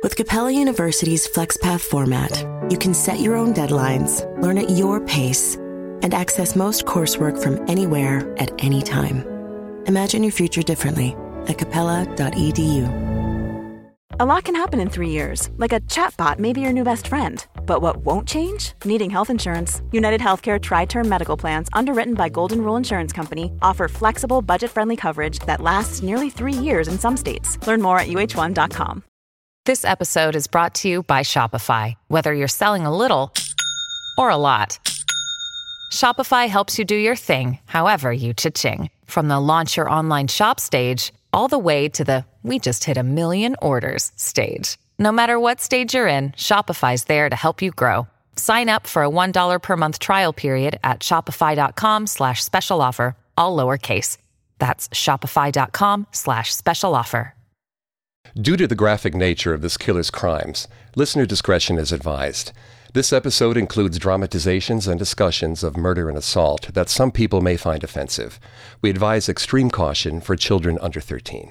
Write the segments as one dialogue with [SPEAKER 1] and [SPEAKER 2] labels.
[SPEAKER 1] With Capella University's FlexPath format, you can set your own deadlines, learn at your pace, and access most coursework from anywhere at any time. Imagine your future differently at capella.edu.
[SPEAKER 2] A lot can happen in 3 years, like a chatbot may be your new best friend. But what won't change? Needing health insurance. United Healthcare Tri-Term Medical Plans, underwritten by Golden Rule Insurance Company, offer flexible, budget-friendly coverage that lasts nearly 3 years in some states. Learn more at uh1.com.
[SPEAKER 3] This episode is brought to you by Shopify. Whether you're selling a little or a lot, Shopify helps you do your thing, however you cha-ching. From the launch your online shop stage, all the way to the we just hit 1 million orders stage. No matter what stage you're in, Shopify's there to help you grow. Sign up for a $1 per month trial period at shopify.com/special offer, all lowercase. That's shopify.com/special offer.
[SPEAKER 4] Due to the graphic nature of this killer's crimes, listener discretion is advised. This episode includes dramatizations and discussions of murder and assault that some people may find offensive. We advise extreme caution for children under 13.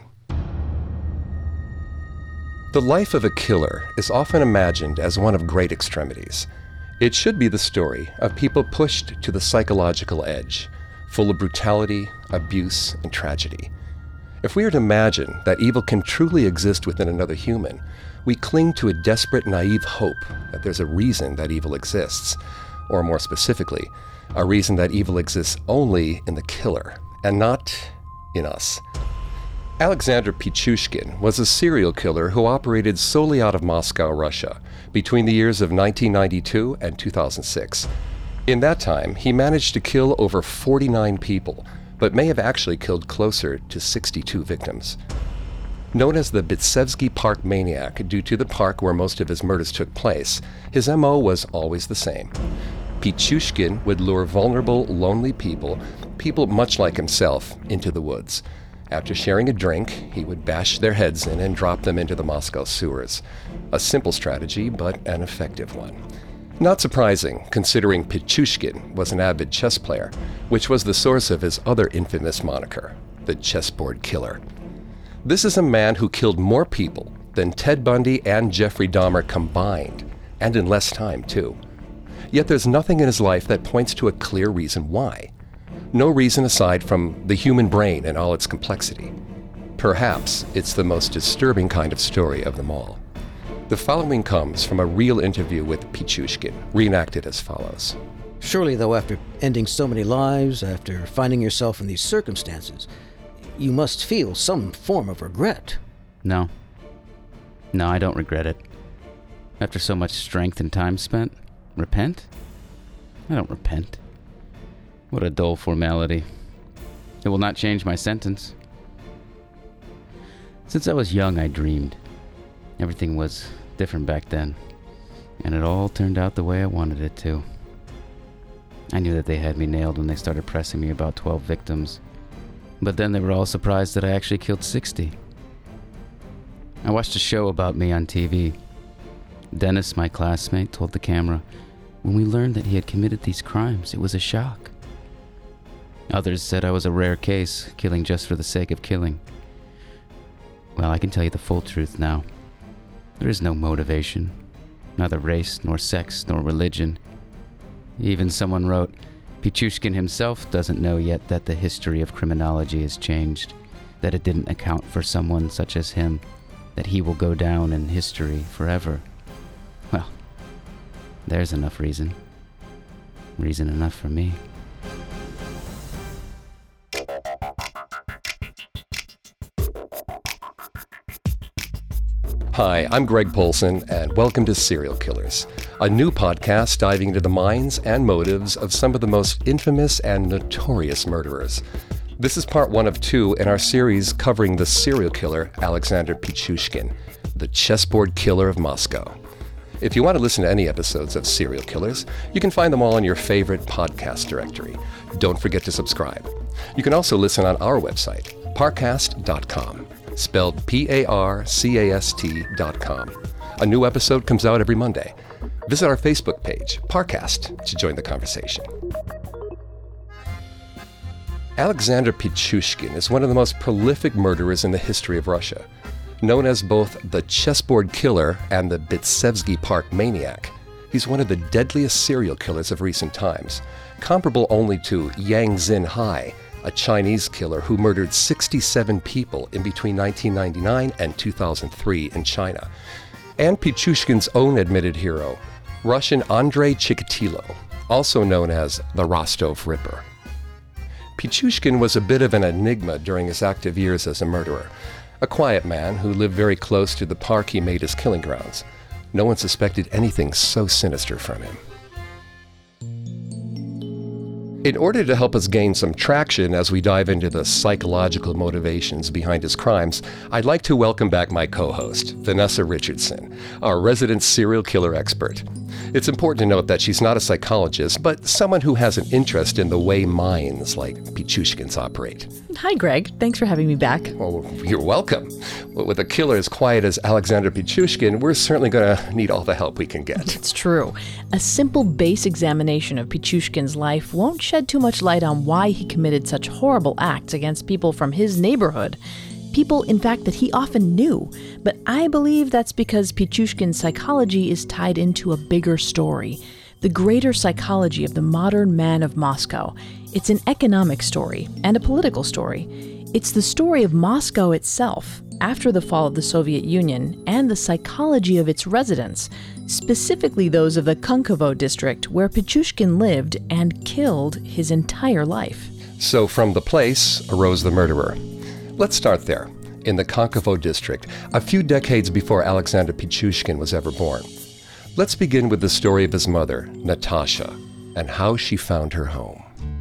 [SPEAKER 4] The life of a killer is often imagined as one of great extremities. It should be the story of people pushed to the psychological edge, full of brutality, abuse, and tragedy. If we are to imagine that evil can truly exist within another human, we cling to a desperate, naive hope that there's a reason that evil exists, or more specifically, a reason that evil exists only in the killer, and not in us. Alexander Pichushkin was a serial killer who operated solely out of Moscow, Russia, between the years of 1992 and 2006. In that time, he managed to kill over 49 people, but may have actually killed closer to 62 victims. Known as the Bitsevsky Park Maniac due to the park where most of his murders took place, his MO was always the same. Pichushkin would lure vulnerable, lonely people much like himself, into the woods. After sharing a drink, he would bash their heads in and drop them into the Moscow sewers. A simple strategy, but an effective one. Not surprising, considering Pichushkin was an avid chess player, which was the source of his other infamous moniker, the Chessboard Killer. This is a man who killed more people than Ted Bundy and Jeffrey Dahmer combined, and in less time, too. Yet there's nothing in his life that points to a clear reason why. No reason aside from the human brain and all its complexity. Perhaps it's the most disturbing kind of story of them all. The following comes from a real interview with Pichushkin, reenacted as follows.
[SPEAKER 5] Surely, though, after ending so many lives, after finding yourself in these circumstances, you must feel some form of regret.
[SPEAKER 6] No, I don't regret it. After so much strength and time spent, repent? I don't repent. What a dull formality. It will not change my sentence. Since I was young, I dreamed. Everything was different back then, and it all turned out the way I wanted it to. I knew that they had me nailed when they started pressing me about 12 victims. But then they were all surprised that I actually killed 60. I watched a show about me on TV. Dennis, my classmate, told the camera, when we learned that he had committed these crimes, it was a shock. Others said I was a rare case, killing just for the sake of killing. Well, I can tell you the full truth now. There is no motivation, neither race, nor sex, nor religion. Even someone wrote, Pichushkin himself doesn't know yet that the history of criminology has changed, that it didn't account for someone such as him, that he will go down in history forever. Well, there's enough reason. Reason enough for me.
[SPEAKER 4] Hi, I'm Greg Polson, and welcome to Serial Killers, a new podcast diving into the minds and motives of some of the most infamous and notorious murderers. This is part 1 of 2 in our series covering the serial killer Alexander Pichushkin, the chessboard killer of Moscow. If you want to listen to any episodes of Serial Killers, you can find them all in your favorite podcast directory. Don't forget to subscribe. You can also listen on our website, parcast.com. spelled Parcast.com. A new episode comes out every Monday. Visit our Facebook page, Parcast, to join the conversation. Alexander Pichushkin is one of the most prolific murderers in the history of Russia. Known as both the chessboard killer and the Bitsevsky Park maniac, he's one of the deadliest serial killers of recent times, comparable only to Yang Xinhai, a Chinese killer who murdered 67 people in between 1999 and 2003 in China, and Pichushkin's own admitted hero, Russian Andrei Chikatilo, also known as the Rostov Ripper. Pichushkin was a bit of an enigma during his active years as a murderer, a quiet man who lived very close to the park he made his killing grounds. No one suspected anything so sinister from him. In order to help us gain some traction as we dive into the psychological motivations behind his crimes, I'd like to welcome back my co-host, Vanessa Richardson, our resident serial killer expert. It's important to note that she's not a psychologist, but someone who has an interest in the way minds like Pichushkin's operate.
[SPEAKER 7] Hi, Greg. Thanks for having me back.
[SPEAKER 4] Well, you're welcome. With a killer as quiet as Alexander Pichushkin, we're certainly going to need all the help we can get.
[SPEAKER 7] It's true. A simple base examination of Pichushkin's life won't shed too much light on why he committed such horrible acts against people from his neighborhood. People, in fact, that he often knew. But I believe that's because Pichushkin's psychology is tied into a bigger story, the greater psychology of the modern man of Moscow. It's an economic story and a political story. It's the story of Moscow itself, after the fall of the Soviet Union, and the psychology of its residents, specifically those of the Kunkovo district where Pichushkin lived and killed his entire life.
[SPEAKER 4] So from the place arose the murderer. Let's start there, in the Kunkovo district, a few decades before Alexander Pichushkin was ever born. Let's begin with the story of his mother, Natasha, and how she found her home.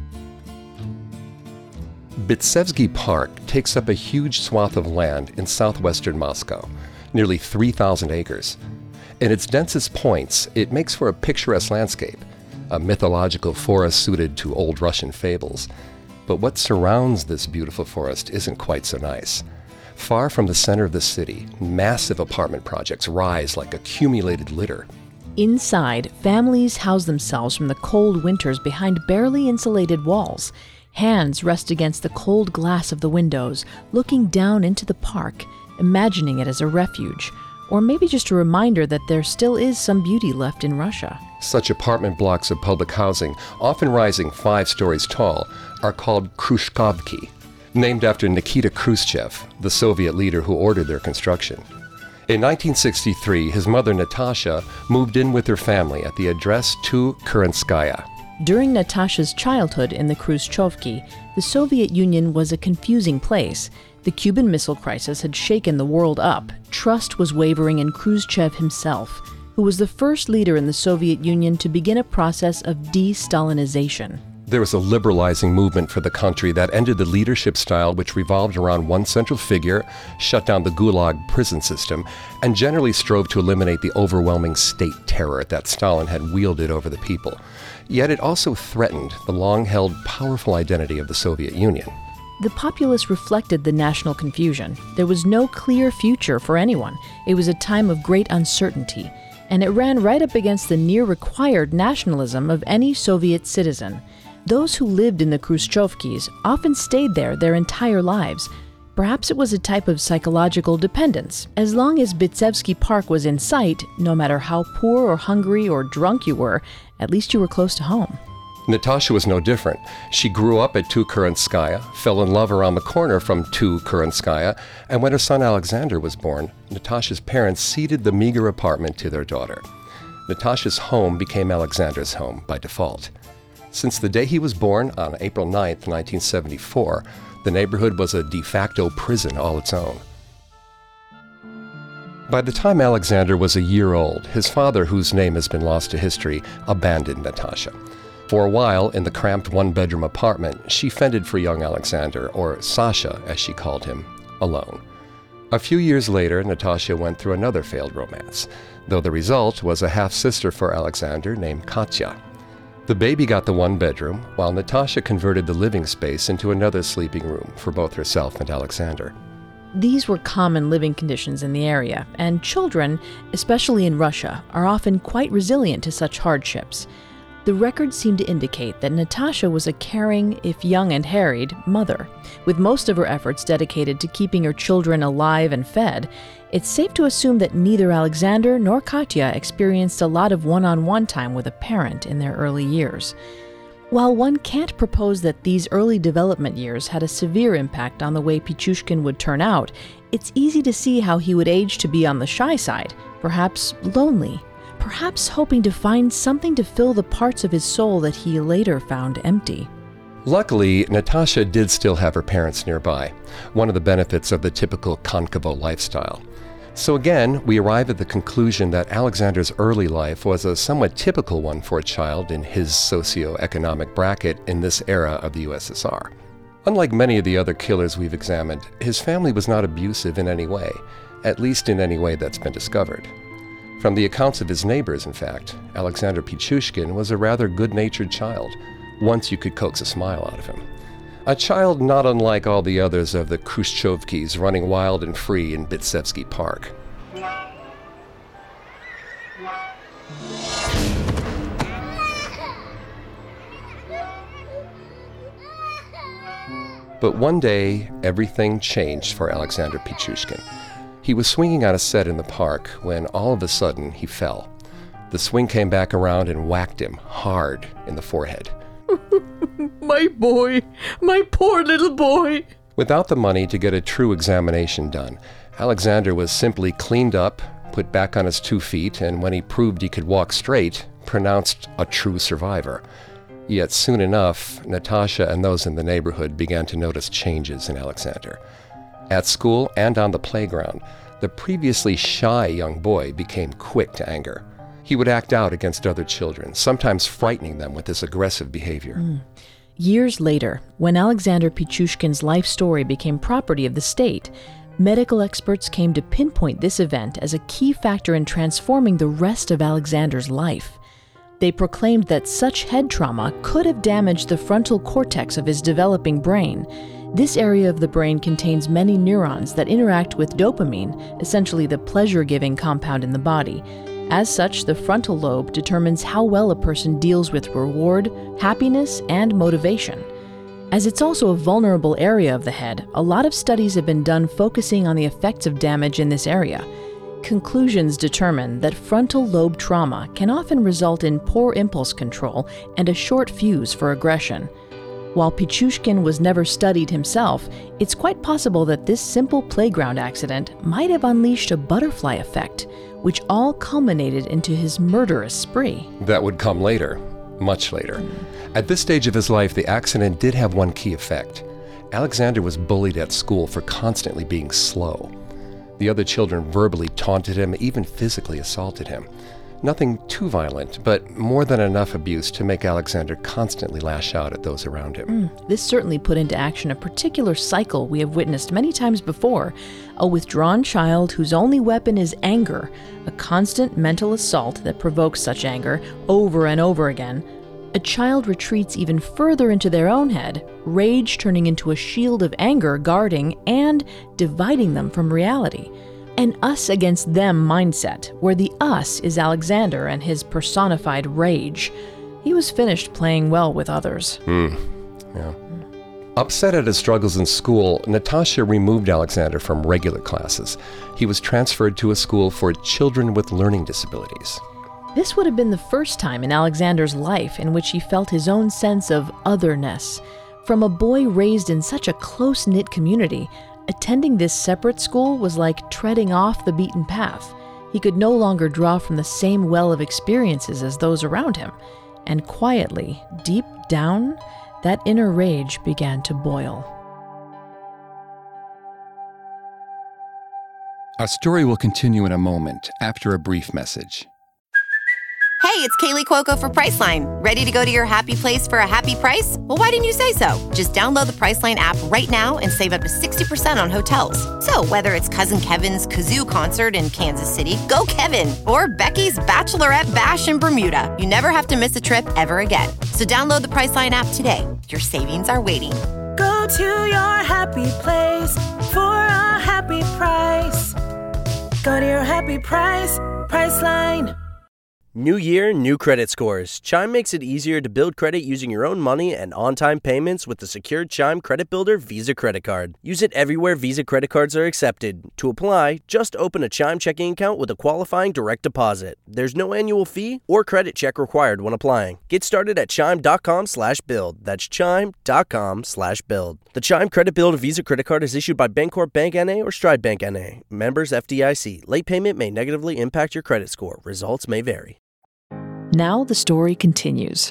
[SPEAKER 4] Bitsevsky Park takes up a huge swath of land in southwestern Moscow, nearly 3,000 acres. In its densest points, it makes for a picturesque landscape, a mythological forest suited to old Russian fables. But what surrounds this beautiful forest isn't quite so nice. Far from the center of the city, massive apartment projects rise like accumulated litter.
[SPEAKER 7] Inside, families house themselves from the cold winters behind barely insulated walls. Hands rest against the cold glass of the windows, looking down into the park, imagining it as a refuge, or maybe just a reminder that there still is some beauty left in Russia.
[SPEAKER 4] Such apartment blocks of public housing, often rising 5 stories tall, are called Khrushchevki, named after Nikita Khrushchev, the Soviet leader who ordered their construction. In 1963, his mother Natasha moved in with her family at the address 2 Kurenskaya.
[SPEAKER 7] During Natasha's childhood in the Khrushchevki, the Soviet Union was a confusing place. The Cuban Missile Crisis had shaken the world up. Trust was wavering in Khrushchev himself, who was the first leader in the Soviet Union to begin a process of de-Stalinization.
[SPEAKER 4] There was a liberalizing movement for the country that ended the leadership style which revolved around one central figure, shut down the Gulag prison system, and generally strove to eliminate the overwhelming state terror that Stalin had wielded over the people. Yet it also threatened the long-held powerful identity of the Soviet Union.
[SPEAKER 7] The populace reflected the national confusion. There was no clear future for anyone. It was a time of great uncertainty, and it ran right up against the near-required nationalism of any Soviet citizen. Those who lived in the Khrushchevkis often stayed there their entire lives. Perhaps it was a type of psychological dependence. As long as Bitsevsky Park was in sight, no matter how poor or hungry or drunk you were, at least you were close to home.
[SPEAKER 4] Natasha was no different. She grew up at 2 Kurenskaya, fell in love around the corner from 2 Kurenskaya, and when her son Alexander was born, Natasha's parents ceded the meager apartment to their daughter. Natasha's home became Alexander's home by default. Since the day he was born on April 9th, 1974, the neighborhood was a de facto prison all its own. By the time Alexander was a year old, his father, whose name has been lost to history, abandoned Natasha. For a while, in the cramped one-bedroom apartment, she fended for young Alexander, or Sasha as she called him, alone. A few years later, Natasha went through another failed romance, though the result was a half-sister for Alexander named Katya. The baby got the one bedroom, while Natasha converted the living space into another sleeping room for both herself and Alexander.
[SPEAKER 7] These were common living conditions in the area, and children, especially in Russia, are often quite resilient to such hardships. The records seem to indicate that Natasha was a caring, if young and harried, mother. With most of her efforts dedicated to keeping her children alive and fed, it's safe to assume that neither Alexander nor Katya experienced a lot of one-on-one time with a parent in their early years. While one can't propose that these early development years had a severe impact on the way Pichushkin would turn out, it's easy to see how he would age to be on the shy side, perhaps lonely, perhaps hoping to find something to fill the parts of his soul that he later found empty.
[SPEAKER 4] Luckily, Natasha did still have her parents nearby, one of the benefits of the typical Konkovo lifestyle. So again, we arrive at the conclusion that Alexander's early life was a somewhat typical one for a child in his socioeconomic bracket in this era of the USSR. Unlike many of the other killers we've examined, his family was not abusive in any way, at least in any way that's been discovered. From the accounts of his neighbors, in fact, Alexander Pichushkin was a rather good-natured child, once you could coax a smile out of him. A child not unlike all the others of the Khrushchevkis running wild and free in Bitsevsky Park. But one day, everything changed for Alexander Pichushkin. He was swinging on a set in the park when all of a sudden he fell. The swing came back around and whacked him hard in the forehead.
[SPEAKER 7] My boy, my poor little boy.
[SPEAKER 4] Without the money to get a true examination done, Alexander was simply cleaned up, put back on his 2 feet, and when he proved he could walk straight, pronounced a true survivor. Yet soon enough, Natasha and those in the neighborhood began to notice changes in Alexander. At school and on the playground, the previously shy young boy became quick to anger. He would act out against other children, sometimes frightening them with his aggressive behavior.
[SPEAKER 7] Years later, when Alexander Pichushkin's life story became property of the state, medical experts came to pinpoint this event as a key factor in transforming the rest of Alexander's life. They proclaimed that such head trauma could have damaged the frontal cortex of his developing brain. This area of the brain contains many neurons that interact with dopamine, essentially the pleasure-giving compound in the body. As such, the frontal lobe determines how well a person deals with reward, happiness, and motivation. As it's also a vulnerable area of the head, a lot of studies have been done focusing on the effects of damage in this area. Conclusions determine that frontal lobe trauma can often result in poor impulse control and a short fuse for aggression. While Pichushkin was never studied himself, it's quite possible that this simple playground accident might have unleashed a butterfly effect, which all culminated into his murderous spree.
[SPEAKER 4] That would come later, much later. At this stage of his life, the accident did have one key effect. Alexander was bullied at school for constantly being slow. The other children verbally taunted him, even physically assaulted him. Nothing too violent, but more than enough abuse to make Alexander constantly lash out at those around him.
[SPEAKER 7] This certainly put into action a particular cycle we have witnessed many times before. A withdrawn child whose only weapon is anger, a constant mental assault that provokes such anger over and over again. A child retreats even further into their own head, rage turning into a shield of anger guarding and dividing them from reality. An us against them mindset, where the us is Alexander and his personified rage. He was finished playing well with others.
[SPEAKER 4] Upset at his struggles in school, Natasha removed Alexander from regular classes. He was transferred to a school for children with learning disabilities.
[SPEAKER 7] This would have been the first time in Alexander's life in which he felt his own sense of otherness. From a boy raised in such a close-knit community, attending this separate school was like treading off the beaten path. He could no longer draw from the same well of experiences as those around him. And quietly, deep down, that inner rage began to boil.
[SPEAKER 4] Our story will continue in a moment after a brief message.
[SPEAKER 8] Hey, it's Kaylee Cuoco for Priceline. Ready to go to your happy place for a happy price? Well, why didn't you say so? Just download the Priceline app right now and save up to 60% on hotels. So whether it's Cousin Kevin's Kazoo Concert in Kansas City, go Kevin, or Becky's Bachelorette Bash in Bermuda, you never have to miss a trip ever again. So download the Priceline app today. Your savings are waiting.
[SPEAKER 9] Go to your happy place for a happy price. Go to your happy price, Priceline.
[SPEAKER 10] New year, new credit scores. Chime makes it easier to build credit using your own money and on-time payments with the secured Chime Credit Builder Visa Credit Card. Use it everywhere Visa credit cards are accepted. To apply, just open a Chime checking account with a qualifying direct deposit. There's no annual fee or credit check required when applying. Get started at chime.com/build. That's chime.com/build. The Chime Credit Builder Visa Credit Card is issued by Bancorp Bank N.A. or Stride Bank N.A. Members FDIC. Late payment may negatively impact your credit score. Results may vary.
[SPEAKER 7] Now the story continues.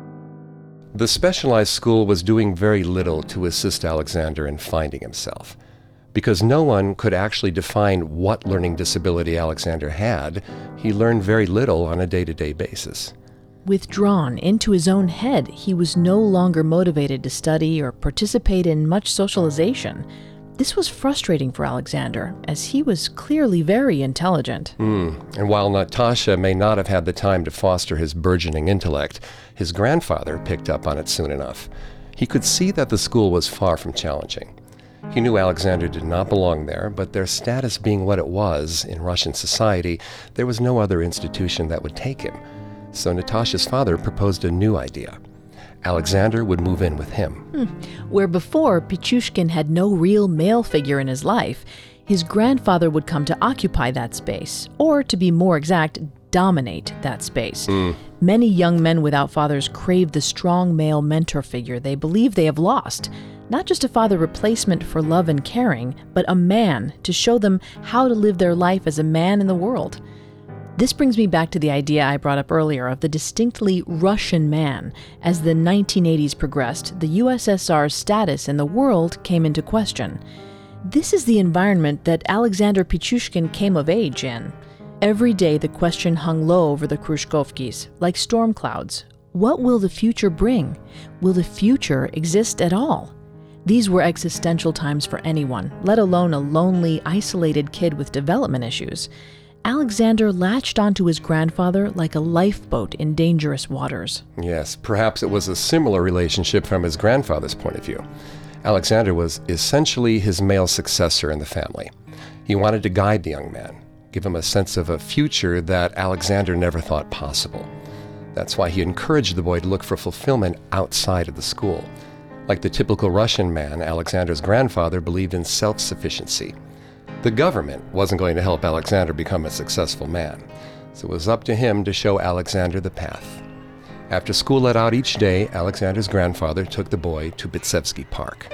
[SPEAKER 4] The specialized school was doing very little to assist Alexander in finding himself. Because no one could actually define what learning disability Alexander had, he learned very little on a day-to-day basis.
[SPEAKER 7] Withdrawn into his own head, he was no longer motivated to study or participate in much socialization. This was frustrating for Alexander, as he was clearly very intelligent.
[SPEAKER 4] And while Natasha may not have had the time to foster his burgeoning intellect, his grandfather picked up on it soon enough. He could see that the school was far from challenging. He knew Alexander did not belong there, but their status being what it was in Russian society, there was no other institution that would take him. So Natasha's father proposed a new idea. Alexander would move in with him.
[SPEAKER 7] Where before Pichushkin had no real male figure in his life, his grandfather would come to occupy that space, or to be more exact, dominate that space. Many young men without fathers crave the strong male mentor figure they believe they have lost. Not just a father replacement for love and caring, but a man to show them how to live their life as a man in the world. This brings me back to the idea I brought up earlier of the distinctly Russian man. As the 1980s progressed, the USSR's status in the world came into question. This is the environment that Alexander Pichushkin came of age in. Every day the question hung low over the Khrushchevkis, like storm clouds. What will the future bring? Will the future exist at all? These were existential times for anyone, let alone a lonely, isolated kid with development issues. Alexander latched onto his grandfather like a lifeboat in dangerous waters.
[SPEAKER 4] Yes, perhaps it was a similar relationship from his grandfather's point of view. Alexander was essentially his male successor in the family. He wanted to guide the young man, give him a sense of a future that Alexander never thought possible. That's why he encouraged the boy to look for fulfillment outside of the school. Like the typical Russian man, Alexander's grandfather believed in self-sufficiency. The government wasn't going to help Alexander become a successful man, so it was up to him to show Alexander the path. After school let out each day, Alexander's grandfather took the boy to Bitsevsky Park.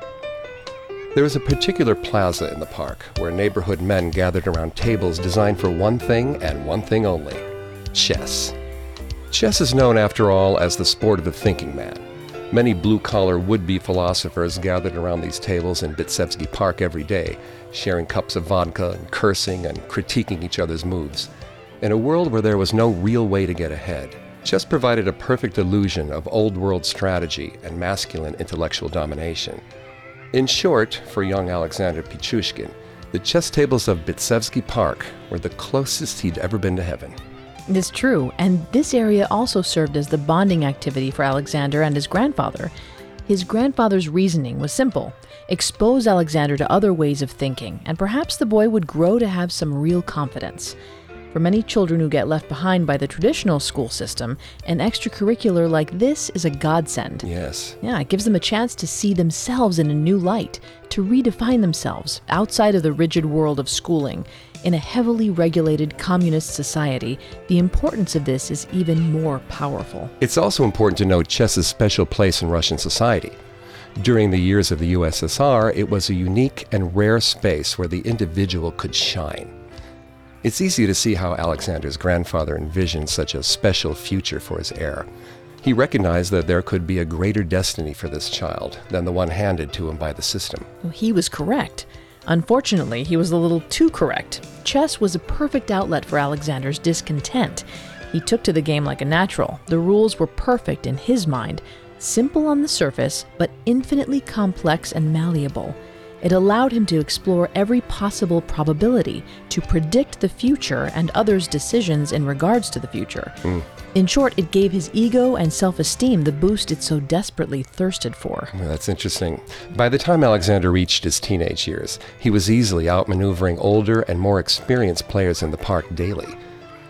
[SPEAKER 4] There was a particular plaza in the park where neighborhood men gathered around tables designed for one thing and one thing only: chess. Chess is known, after all, as the sport of the thinking man. Many blue-collar would-be philosophers gathered around these tables in Bitsevsky Park every day, sharing cups of vodka and cursing and critiquing each other's moves. In a world where there was no real way to get ahead, chess provided a perfect illusion of old-world strategy and masculine intellectual domination. In short, for young Alexander Pichushkin, the chess tables of Bitsevsky Park were the closest he'd ever been to heaven.
[SPEAKER 7] It's true, and this area also served as the bonding activity for Alexander and his grandfather. His grandfather's reasoning was simple: expose Alexander to other ways of thinking, and perhaps the boy would grow to have some real confidence. For many children who get left behind by the traditional school system, an extracurricular like this is a godsend.
[SPEAKER 4] Yes.
[SPEAKER 7] Yeah, it gives them a chance to see themselves in a new light, to redefine themselves outside of the rigid world of schooling. In a heavily regulated communist society, the importance of this is even more powerful.
[SPEAKER 4] It's also important to note chess's special place in Russian society. During the years of the USSR, it was a unique and rare space where the individual could shine. It's easy to see how Alexander's grandfather envisioned such a special future for his heir. He recognized that there could be a greater destiny for this child than the one handed to him by the system.
[SPEAKER 7] He was correct. Unfortunately, he was a little too correct. Chess was a perfect outlet for Alexander's discontent. He took to the game like a natural. The rules were perfect in his mind, simple on the surface, but infinitely complex and malleable. It allowed him to explore every possible probability, to predict the future and others' decisions in regards to the future. In short, it gave his ego and self-esteem the boost it so desperately thirsted for.
[SPEAKER 4] Well, that's interesting. By the time Alexander reached his teenage years, he was easily outmaneuvering older and more experienced players in the park daily.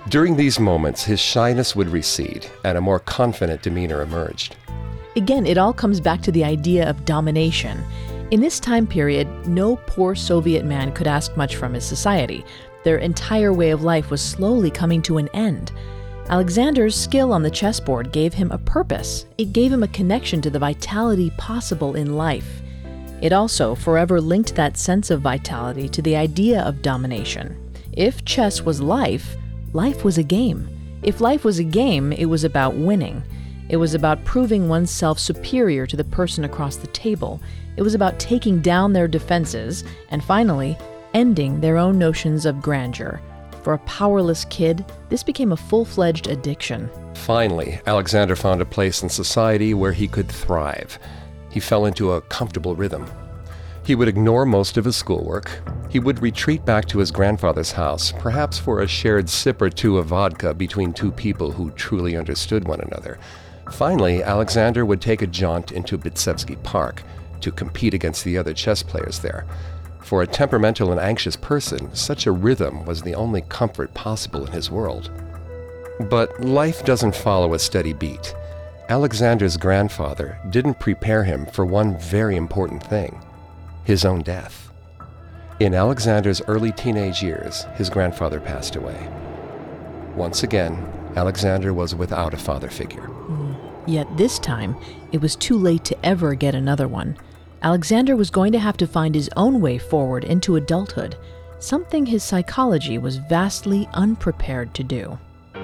[SPEAKER 4] During these moments, his shyness would recede and a more confident demeanor emerged.
[SPEAKER 7] Again, it all comes back to the idea of domination. In this time period, no poor Soviet man could ask much from his society. Their entire way of life was slowly coming to an end. Alexander's skill on the chessboard gave him a purpose. It gave him a connection to the vitality possible in life. It also forever linked that sense of vitality to the idea of domination. If chess was life, life was a game. If life was a game, it was about winning. It was about proving oneself superior to the person across the table. It was about taking down their defenses and finally ending their own notions of grandeur. For a powerless kid, this became a full-fledged addiction.
[SPEAKER 4] Finally, Alexander found a place in society where he could thrive. He fell into a comfortable rhythm. He would ignore most of his schoolwork. He would retreat back to his grandfather's house, perhaps for a shared sip or two of vodka between two people who truly understood one another. Finally, Alexander would take a jaunt into Bitsevsky Park to compete against the other chess players there. For a temperamental and anxious person, such a rhythm was the only comfort possible in his world. But life doesn't follow a steady beat. Alexander's grandfather didn't prepare him for one very important thing: his own death. In Alexander's early teenage years, his grandfather passed away. Once again, Alexander was without a father figure.
[SPEAKER 7] Yet this time, it was too late to ever get another one. Alexander was going to have to find his own way forward into adulthood, something his psychology was vastly unprepared to do.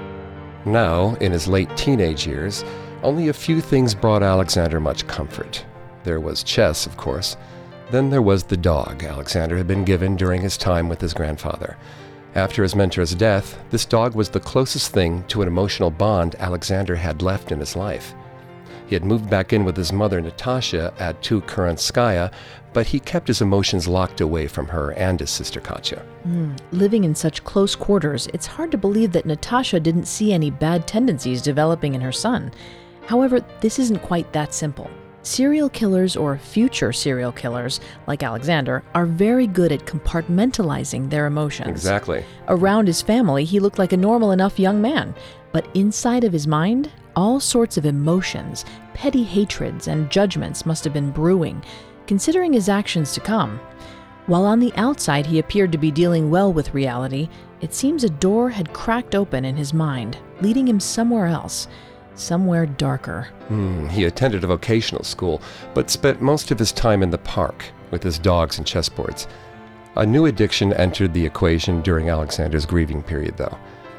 [SPEAKER 4] Now, in his late teenage years, only a few things brought Alexander much comfort. There was chess, of course. Then there was the dog Alexander had been given during his time with his grandfather. After his mentor's death, this dog was the closest thing to an emotional bond Alexander had left in his life. He had moved back in with his mother, Natasha, at Tukhuranskaya, but he kept his emotions locked away from her and his sister, Katya.
[SPEAKER 7] Living in such close quarters, it's hard to believe that Natasha didn't see any bad tendencies developing in her son. However, this isn't quite that simple. Serial killers or future serial killers, like Alexander, are very good at compartmentalizing their emotions.
[SPEAKER 4] Exactly.
[SPEAKER 7] Around his family, he looked like a normal enough young man. But inside of his mind, all sorts of emotions, petty hatreds, and judgments must have been brewing, considering his actions to come. While on the outside he appeared to be dealing well with reality, it seems a door had cracked open in his mind, leading him somewhere else. Somewhere darker.
[SPEAKER 4] He attended a vocational school, but spent most of his time in the park with his dogs and chessboards. A new addiction entered the equation during Alexander's grieving period, though: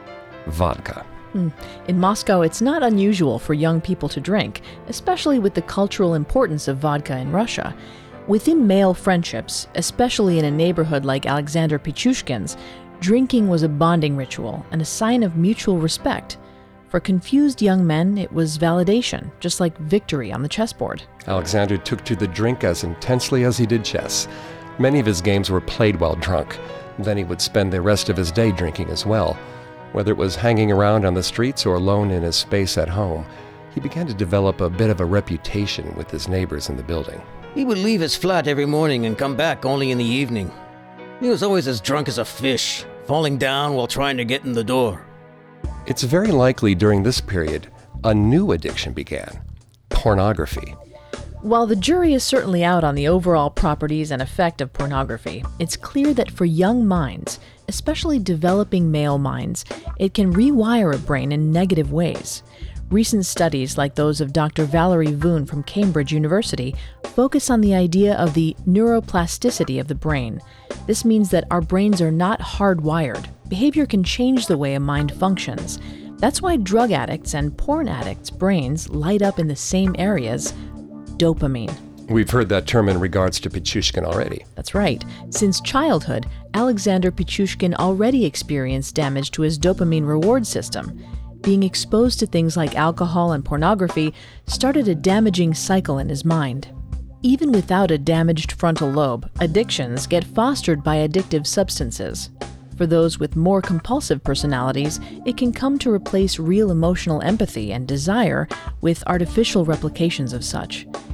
[SPEAKER 4] vodka.
[SPEAKER 7] In Moscow, it's not unusual for young people to drink, especially with the cultural importance of vodka in Russia. Within male friendships, especially in a neighborhood like Alexander Pichushkin's, drinking was a bonding ritual and a sign of mutual respect. For confused young men, it was validation, just like victory on the chessboard.
[SPEAKER 4] Alexander took to the drink as intensely as he did chess. Many of his games were played while drunk. Then he would spend the rest of his day drinking as well. Whether it was hanging around on the streets or alone in his space at home, he began to develop a bit of a reputation with his neighbors in the building.
[SPEAKER 5] He would leave his flat every morning and come back only in the evening. He was always as drunk as a fish, falling down while trying to get in the door.
[SPEAKER 4] It's very likely during this period, a new addiction began: pornography.
[SPEAKER 7] While the jury is certainly out on the overall properties and effect of pornography, it's clear that for young minds, especially developing male minds, it can rewire a brain in negative ways. Recent studies, like those of Dr. Valerie Voon from Cambridge University, focus on the idea of the neuroplasticity of the brain. This means that our brains are not hardwired. Behavior can change the way a mind functions. That's why drug addicts and porn addicts' brains light up in the same areas: dopamine.
[SPEAKER 4] We've heard that term in regards to Pichushkin already.
[SPEAKER 7] That's right. Since childhood, Alexander Pichushkin already experienced damage to his dopamine reward system. Being exposed to things like alcohol and pornography started a damaging cycle in his mind. Even without a damaged frontal lobe, addictions get fostered by addictive substances. For those with more compulsive personalities, it can come to replace real emotional empathy and desire with artificial replications of such.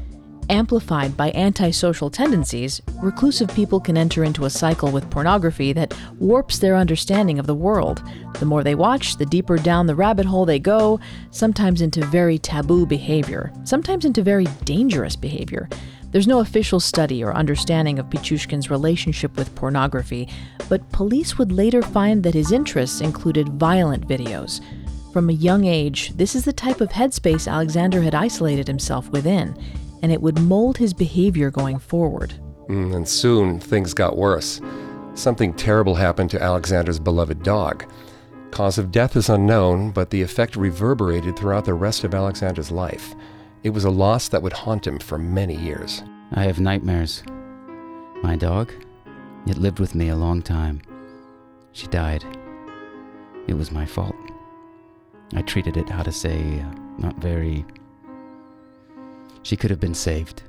[SPEAKER 7] Amplified by antisocial tendencies, reclusive people can enter into a cycle with pornography that warps their understanding of the world. The more they watch, the deeper down the rabbit hole they go, sometimes into very taboo behavior, sometimes into very dangerous behavior. There's no official study or understanding of Pichushkin's relationship with pornography, but police would later find that his interests included violent videos. From a young age, this is the type of headspace Alexander had isolated himself within, and it would mold his behavior going forward.
[SPEAKER 4] And soon, things got worse. Something terrible happened to Alexander's beloved dog. Cause of death is unknown, but the effect reverberated throughout the rest of Alexander's life. It was a loss that would haunt him for many years.
[SPEAKER 6] I have nightmares. My dog, it lived with me a long time. She died. It was my fault. I treated it, not very... She could have been saved.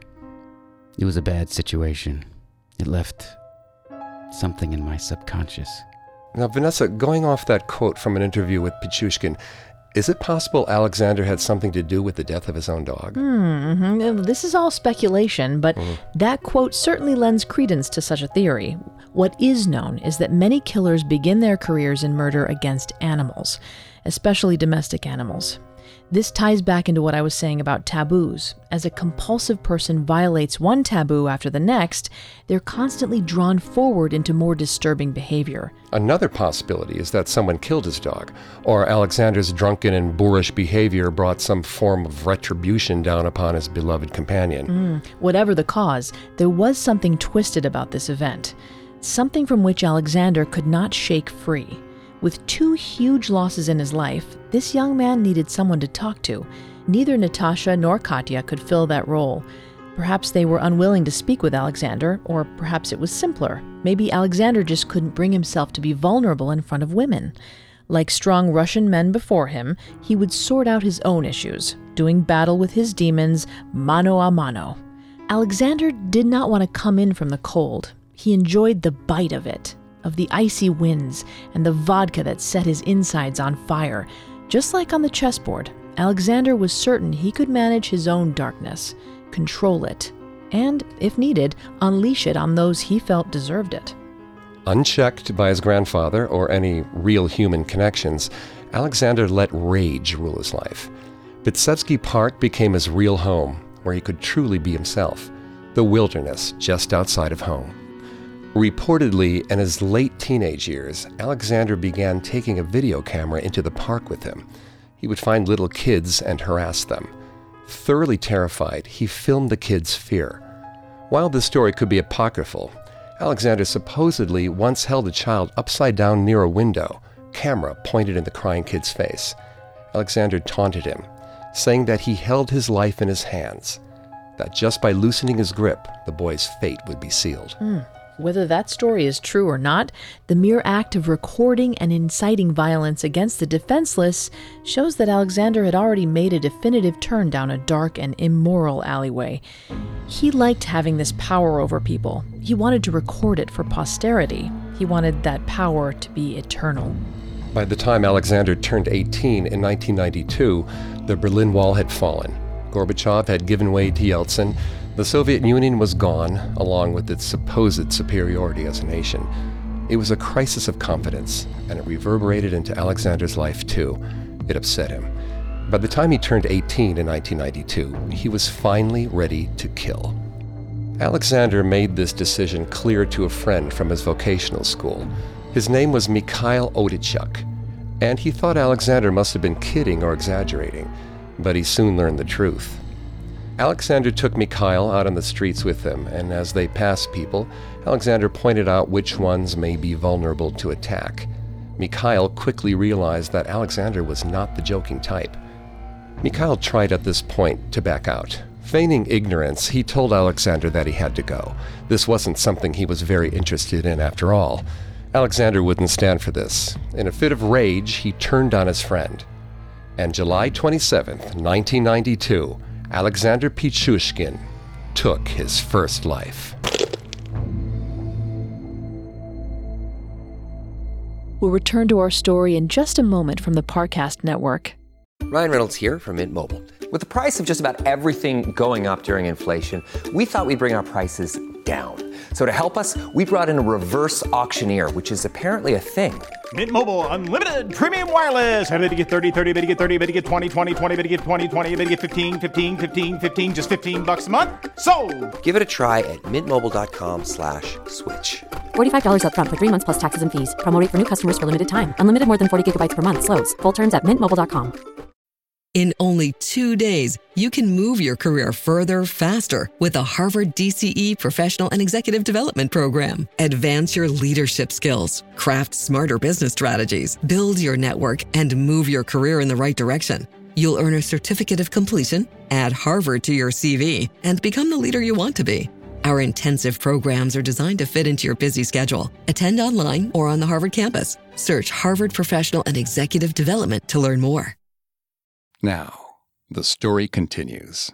[SPEAKER 6] It was a bad situation. It left something in my subconscious.
[SPEAKER 4] Now, Vanessa, going off that quote from an interview with Pichushkin, is it possible Alexander had something to do with the death of his own dog?
[SPEAKER 7] This is all speculation, but that quote certainly lends credence to such a theory. What is known is that many killers begin their careers in murder against animals, especially domestic animals. This ties back into what I was saying about taboos. As a compulsive person violates one taboo after the next, they're constantly drawn forward into more disturbing behavior.
[SPEAKER 4] Another possibility is that someone killed his dog, or Alexander's drunken and boorish behavior brought some form of retribution down upon his beloved companion.
[SPEAKER 7] Whatever the cause, there was something twisted about this event. Something from which Alexander could not shake free. With 2 huge losses in his life, this young man needed someone to talk to. Neither Natasha nor Katya could fill that role. Perhaps they were unwilling to speak with Alexander, or perhaps it was simpler. Maybe Alexander just couldn't bring himself to be vulnerable in front of women. Like strong Russian men before him, he would sort out his own issues, doing battle with his demons mano a mano. Alexander did not want to come in from the cold. He enjoyed the bite of it, of the icy winds and the vodka that set his insides on fire. Just like on the chessboard, Alexander was certain he could manage his own darkness, control it, and, if needed, unleash it on those he felt deserved it.
[SPEAKER 4] Unchecked by his grandfather or any real human connections, Alexander let rage rule his life. Bitsevsky Park became his real home, where he could truly be himself, the wilderness just outside of home. Reportedly, in his late teenage years, Alexander began taking a video camera into the park with him. He would find little kids and harass them. Thoroughly terrified, he filmed the kids' fear. While this story could be apocryphal, Alexander supposedly once held a child upside down near a window, camera pointed in the crying kid's face. Alexander taunted him, saying that he held his life in his hands, that just by loosening his grip, the boy's fate would be sealed.
[SPEAKER 7] Whether that story is true or not, the mere act of recording and inciting violence against the defenseless shows that Alexander had already made a definitive turn down a dark and immoral alleyway. He liked having this power over people. He wanted to record it for posterity. He wanted that power to be eternal.
[SPEAKER 4] By the time Alexander turned 18 in 1992, the Berlin Wall had fallen. Gorbachev had given way to Yeltsin. The Soviet Union was gone, along with its supposed superiority as a nation. It was a crisis of confidence, and it reverberated into Alexander's life too. It upset him. By the time he turned 18 in 1992, he was finally ready to kill. Alexander made this decision clear to a friend from his vocational school. His name was Mikhail Odichuk, and he thought Alexander must have been kidding or exaggerating, but he soon learned the truth. Alexander took Mikhail out on the streets with him, and as they passed people, Alexander pointed out which ones may be vulnerable to attack. Mikhail quickly realized that Alexander was not the joking type. Mikhail tried at this point to back out. Feigning ignorance, he told Alexander that he had to go. This wasn't something he was very interested in after all. Alexander wouldn't stand for this. In a fit of rage, he turned on his friend. And July 27th, 1992, Alexander Pichushkin took his first life.
[SPEAKER 7] We'll return to our story in just a moment from the Parcast Network.
[SPEAKER 11] Ryan Reynolds here from Mint Mobile. With the price of just about everything going up during inflation, we thought we'd bring our prices down. So to help us, we brought in a reverse auctioneer, which is apparently a thing.
[SPEAKER 12] Mint Mobile Unlimited Premium Wireless. How to get 30, 30, bit to get 30, bit to get 20, 20, 20, bit to get 20, 20, bit to get 15, 15, 15, 15, just $15 a month? Sold!
[SPEAKER 11] Give it a try at mintmobile.com/switch.
[SPEAKER 13] $45 up front for 3 months plus taxes and fees. Promo rate for new customers for limited time. Unlimited more than 40 gigabytes per month. Slows full terms at mintmobile.com.
[SPEAKER 14] In only 2 days, you can move your career further, faster with the Harvard DCE Professional and Executive Development Program. Advance your leadership skills, craft smarter business strategies, build your network, and move your career in the right direction. You'll earn a certificate of completion, add Harvard to your CV, and become the leader you want to be. Our intensive programs are designed to fit into your busy schedule. Attend online or on the Harvard campus. Search Harvard Professional and Executive Development to learn more.
[SPEAKER 4] Now, the story continues.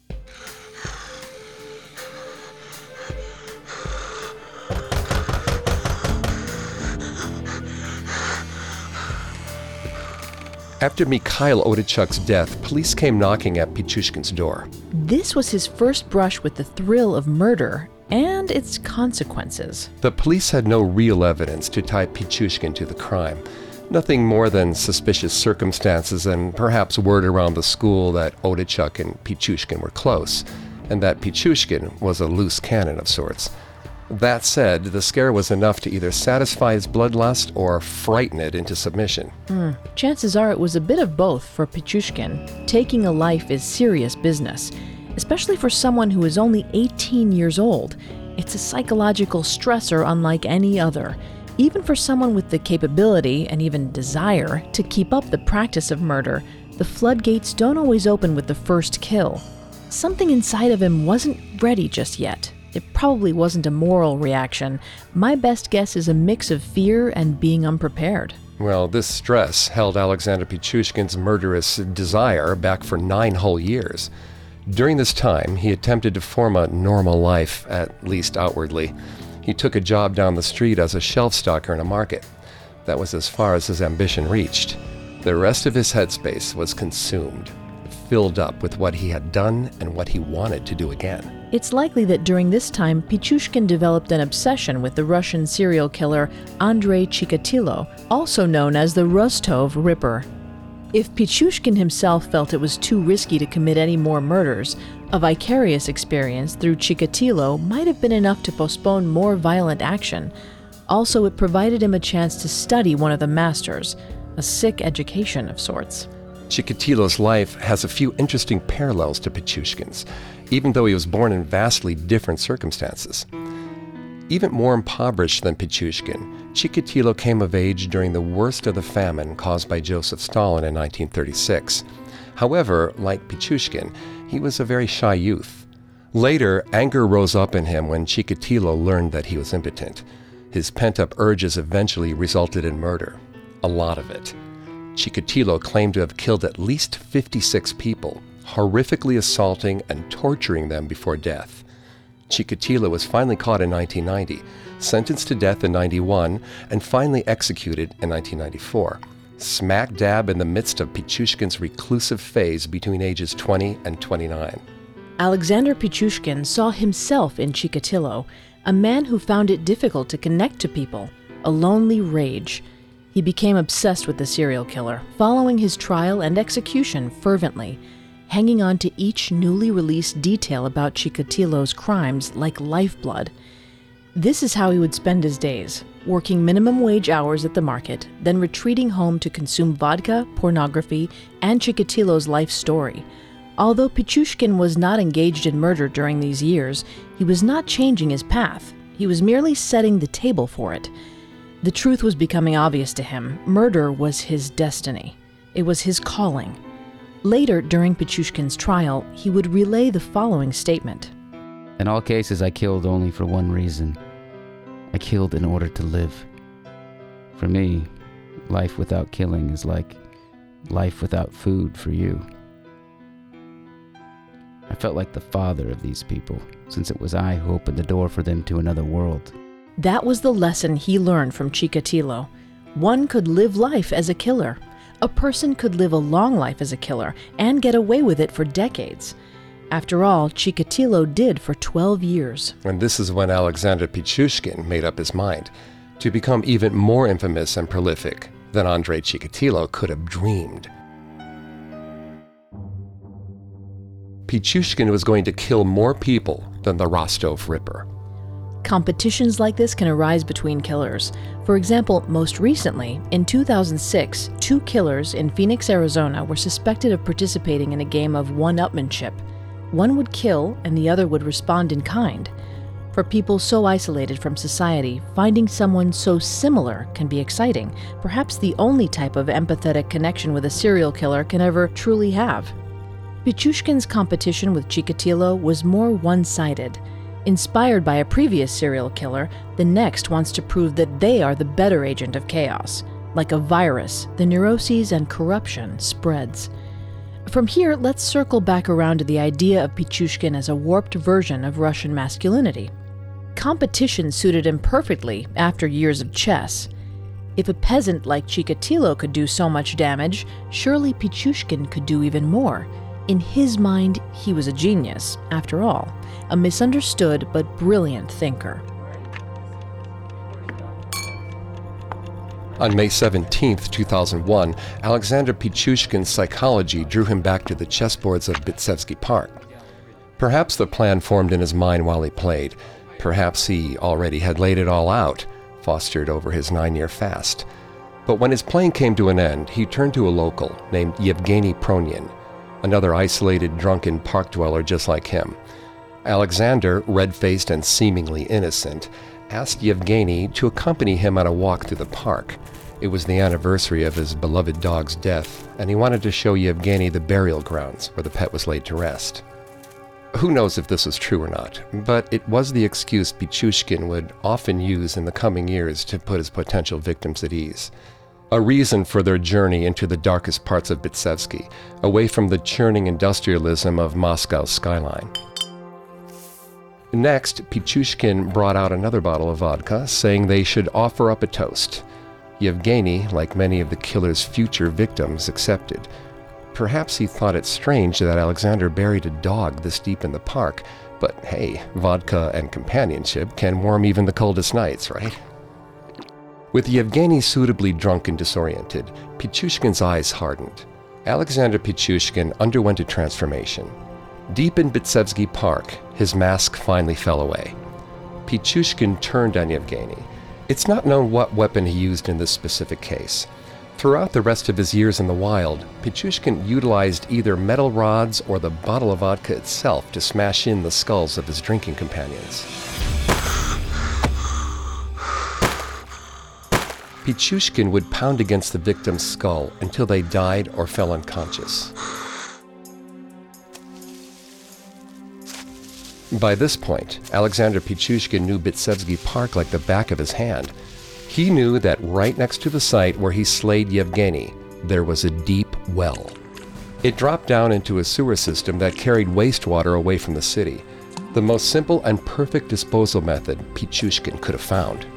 [SPEAKER 4] After Mikhail Odichuk's death, police came knocking at Pichushkin's door.
[SPEAKER 7] This was his first brush with the thrill of murder and its consequences.
[SPEAKER 4] The police had no real evidence to tie Pichushkin to the crime. Nothing more than suspicious circumstances and perhaps word around the school that Odichuk and Pichushkin were close, and that Pichushkin was a loose cannon of sorts. That said, the scare was enough to either satisfy his bloodlust or frighten it into submission.
[SPEAKER 7] Chances are it was a bit of both for Pichushkin. Taking a life is serious business, especially for someone who is only 18 years old. It's a psychological stressor unlike any other. Even for someone with the capability and even desire to keep up the practice of murder, the floodgates don't always open with the first kill. Something inside of him wasn't ready just yet. It probably wasn't a moral reaction. My best guess is a mix of fear and being unprepared.
[SPEAKER 4] Well, this stress held Alexander Pichushkin's murderous desire back for 9 whole years. During this time, he attempted to form a normal life, at least outwardly. He took a job down the street as a shelf stocker in a market. That was as far as his ambition reached. The rest of his headspace was consumed, filled up with what he had done and what he wanted to do again.
[SPEAKER 7] It's likely that during this time, Pichushkin developed an obsession with the Russian serial killer Andrei Chikatilo, also known as the Rostov Ripper. If Pichushkin himself felt it was too risky to commit any more murders, a vicarious experience through Chikatilo might have been enough to postpone more violent action. Also, it provided him a chance to study one of the masters, a sick education of sorts.
[SPEAKER 4] Chikatilo's life has a few interesting parallels to Pichushkin's, even though he was born in vastly different circumstances. Even more impoverished than Pichushkin, Chikatilo came of age during the worst of the famine caused by Joseph Stalin in 1936. However, like Pichushkin, he was a very shy youth. Later, anger rose up in him when Chikatilo learned that he was impotent. His pent-up urges eventually resulted in murder. A lot of it. Chikatilo claimed to have killed at least 56 people, horrifically assaulting and torturing them before death. Chikatilo was finally caught in 1990, sentenced to death in 1991, and finally executed in 1994, smack dab in the midst of Pichushkin's reclusive phase between ages 20 and 29.
[SPEAKER 7] Alexander Pichushkin saw himself in Chikatilo, a man who found it difficult to connect to people, a lonely rage. He became obsessed with the serial killer, following his trial and execution fervently, hanging on to each newly released detail about Chikatilo's crimes like lifeblood. This is how he would spend his days, working minimum wage hours at the market, then retreating home to consume vodka, pornography, and Chikatilo's life story. Although Pichushkin was not engaged in murder during these years, he was not changing his path. He was merely setting the table for it. The truth was becoming obvious to him. Murder was his destiny. It was his calling. Later, during Pichushkin's trial, he would relay the following statement.
[SPEAKER 6] In all cases, I killed only for one reason. I killed in order to live. For me, life without killing is like life without food for you. I felt like the father of these people, since it was I who opened the door for them to another world. That
[SPEAKER 7] was the lesson he learned from Chikatilo. One could live life as a killer. A person could live a long life as a killer and get away with it for decades. After all, Chikatilo did for 12 years.
[SPEAKER 4] And this is when Alexander Pichushkin made up his mind to become even more infamous and prolific than Andrei Chikatilo could have dreamed. Pichushkin was going to kill more people than the Rostov Ripper.
[SPEAKER 7] Competitions like this can arise between killers. For example, most recently, in 2006, 2 killers in Phoenix, Arizona were suspected of participating in a game of one-upmanship. One would kill and the other would respond in kind. For people so isolated from society, finding someone so similar can be exciting, perhaps the only type of empathetic connection with a serial killer can ever truly have. Pichushkin's competition with Chikatilo was more one-sided. Inspired by a previous serial killer, the next wants to prove that they are the better agent of chaos. Like a virus, the neuroses and corruption spreads. From here, let's circle back around to the idea of Pichushkin as a warped version of Russian masculinity. Competition suited him perfectly after years of chess. If a peasant like Chikatilo could do so much damage, surely Pichushkin could do even more. In his mind, he was a genius, after all, a misunderstood but brilliant thinker.
[SPEAKER 4] On May 17, 2001, Alexander Pichushkin's psychology drew him back to the chessboards of Bitsevsky Park. Perhaps the plan formed in his mind while he played. Perhaps he already had laid it all out, fostered over his 9-year fast. But when his playing came to an end, he turned to a local named Yevgeny Pronyin, another isolated, drunken park dweller just like him. Alexander, red-faced and seemingly innocent, asked Yevgeny to accompany him on a walk through the park. It was the anniversary of his beloved dog's death, and he wanted to show Yevgeny the burial grounds where the pet was laid to rest. Who knows if this was true or not, but it was the excuse Pichushkin would often use in the coming years to put his potential victims at ease. A reason for their journey into the darkest parts of Bitsevsky, away from the churning industrialism of Moscow's skyline. Next, Pichushkin brought out another bottle of vodka, saying they should offer up a toast. Yevgeny, like many of the killer's future victims, accepted. Perhaps he thought it strange that Alexander buried a dog this deep in the park, but hey, vodka and companionship can warm even the coldest nights, right? With Yevgeny suitably drunk and disoriented, Pichushkin's eyes hardened. Alexander Pichushkin underwent a transformation. Deep in Bitsevsky Park, his mask finally fell away. Pichushkin turned on Yevgeny. It's not known what weapon he used in this specific case. Throughout the rest of his years in the wild, Pichushkin utilized either metal rods or the bottle of vodka itself to smash in the skulls of his drinking companions. Pichushkin would pound against the victim's skull until they died or fell unconscious. By this point, Alexander Pichushkin knew Bitsevsky Park like the back of his hand. He knew that right next to the site where he slayed Yevgeny, there was a deep well. It dropped down into a sewer system that carried wastewater away from the city, the most simple and perfect disposal method Pichushkin could have found.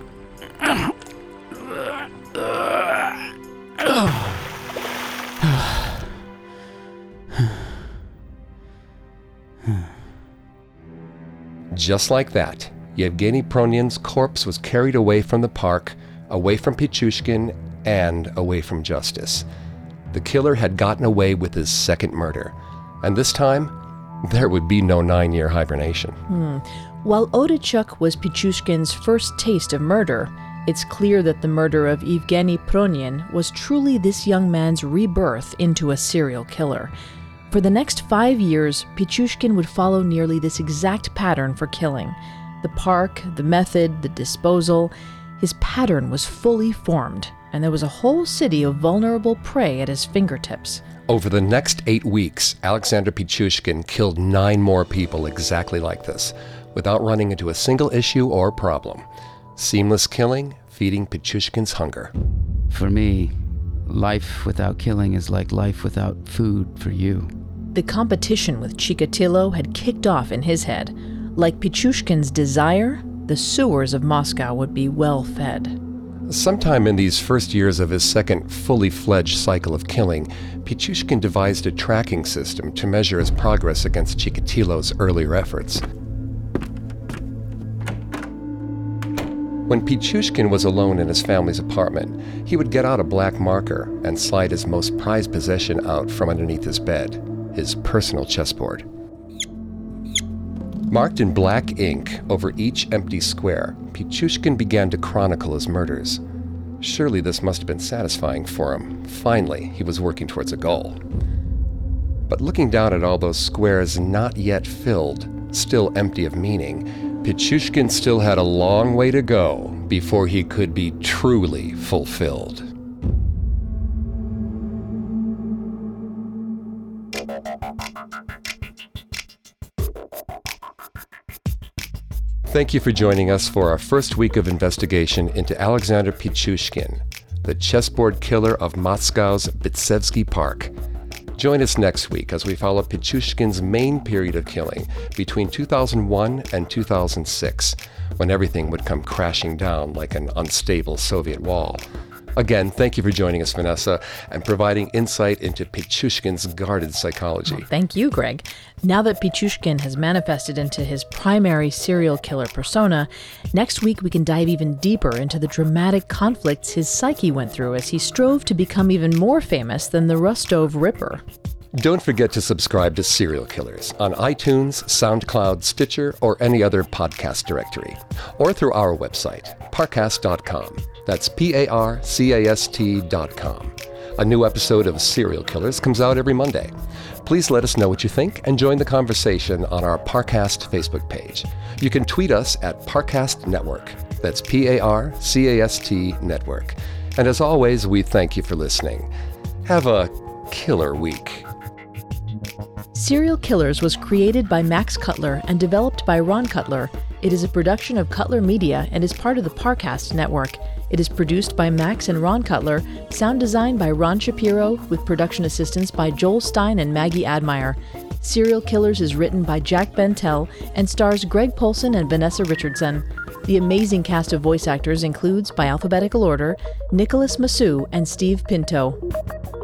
[SPEAKER 4] Just like that, Yevgeny Pronyin's corpse was carried away from the park, away from Pichushkin, and away from justice. The killer had gotten away with his second murder, and this time, there would be no 9-year hibernation.
[SPEAKER 7] While Odechuk was Pichushkin's first taste of murder, it's clear that the murder of Yevgeny Pronyin was truly this young man's rebirth into a serial killer. For the next 5 years, Pichushkin would follow nearly this exact pattern for killing. The park, the method, the disposal. His pattern was fully formed, and there was a whole city of vulnerable prey at his fingertips.
[SPEAKER 4] Over the next 8 weeks, Alexander Pichushkin killed 9 more people exactly like this, without running into a single issue or problem. Seamless killing, feeding Pichushkin's hunger.
[SPEAKER 6] For me, life without killing is like life without food for you.
[SPEAKER 7] The competition with Chikatilo had kicked off in his head. Like Pichushkin's desire, the sewers of Moscow would be well fed.
[SPEAKER 4] Sometime in these first years of his second fully fledged cycle of killing, Pichushkin devised a tracking system to measure his progress against Chikatilo's earlier efforts. When Pichushkin was alone in his family's apartment, he would get out a black marker and slide his most prized possession out from underneath his bed, his personal chessboard. Marked in black ink over each empty square, Pichushkin began to chronicle his murders. Surely this must have been satisfying for him. Finally, he was working towards a goal. But looking down at all those squares not yet filled, still empty of meaning, Pichushkin still had a long way to go before he could be truly fulfilled. Thank you for joining us for our first week of investigation into Alexander Pichushkin, the chessboard killer of Moscow's Bitsevsky Park. Join us next week as we follow Pichushkin's main period of killing between 2001 and 2006, when everything would come crashing down like an unstable Soviet wall. Again, thank you for joining us, Vanessa, and providing insight into Pichushkin's guarded psychology.
[SPEAKER 7] Well, thank you, Greg. Now that Pichushkin has manifested into his primary serial killer persona, next week we can dive even deeper into the dramatic conflicts his psyche went through as he strove to become even more famous than the Rostov Ripper.
[SPEAKER 4] Don't forget to subscribe to Serial Killers on iTunes, SoundCloud, Stitcher, or any other podcast directory, or through our website, parcast.com. That's PARCAST.com. A new episode of Serial Killers comes out every Monday. Please let us know what you think and join the conversation on our Parcast Facebook page. You can tweet us at Parcast Network. That's PARCAST Network. And as always, we thank you for listening. Have a killer week.
[SPEAKER 7] Serial Killers was created by Max Cutler and developed by Ron Cutler. It is a production of Cutler Media and is part of the Parcast Network. It is produced by Max and Ron Cutler, sound design by Ron Shapiro, with production assistance by Joel Stein and Maggie Admire. Serial Killers is written by Jack Bentel and stars Greg Polson and Vanessa Richardson. The amazing cast of voice actors includes, by alphabetical order, Nicholas Massou and Steve Pinto.